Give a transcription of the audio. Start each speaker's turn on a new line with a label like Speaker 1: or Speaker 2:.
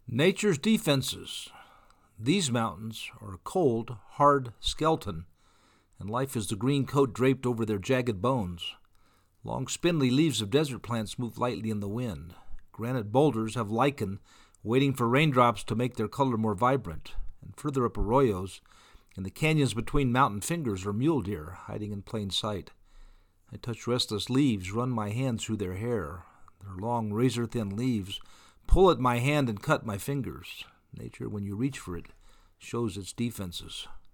Speaker 1: Nature's defenses. These mountains are a cold, hard skeleton, and life is the green coat draped over their jagged bones. Long, spindly leaves of desert plants move lightly in the wind. Granite boulders have lichen, waiting for raindrops to make their color more vibrant. And further up arroyos, in the canyons between mountain fingers, are mule deer hiding in plain sight. I touch restless leaves, run my hand through their hair. Their long, razor-thin leaves pull at my hand and cut my fingers. Nature, when you reach for it, shows its defenses.